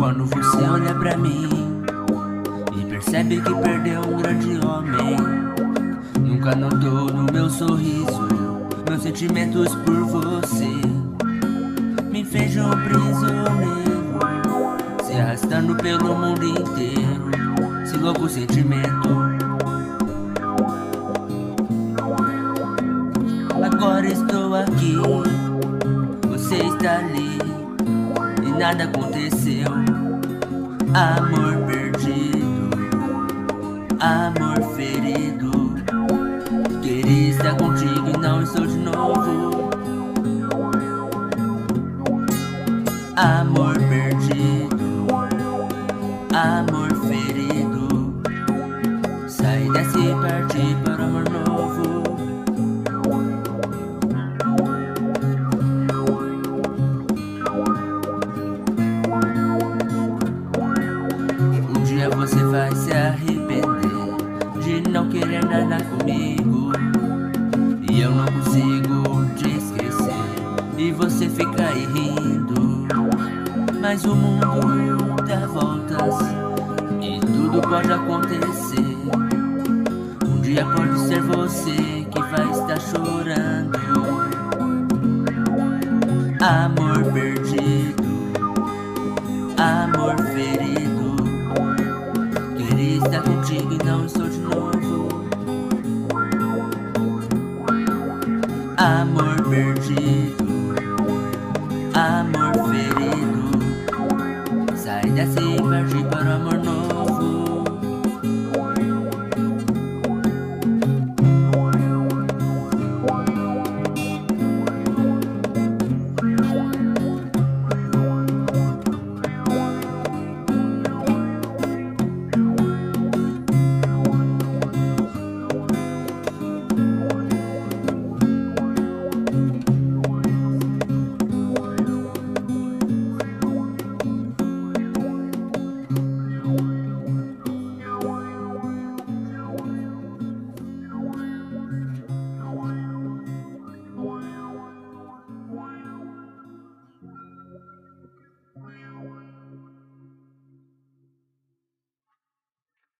Quando você olha pra mim e percebe que perdeu um grande homem, nunca notou no meu sorriso meus sentimentos por você. Me fez um prisioneiro, se arrastando pelo mundo inteiro, esse louco sentimento. Agora estou aqui, você está ali e nada aconteceu. Amor perdido, amor ferido, queria estar contigo e não estou de novo. Amor perdido, amor ferido, sai dessa e parti para o amor novo. Um dia você vai se arrepender de não querer nada comigo, e eu não consigo te esquecer, e você fica aí rindo. Mas o mundo dá voltas e tudo pode acontecer. Um dia pode ser você que vai estar chorando. Amor perdido, amor ferido, queria estar contigo e não estou de novo. Amor perdido,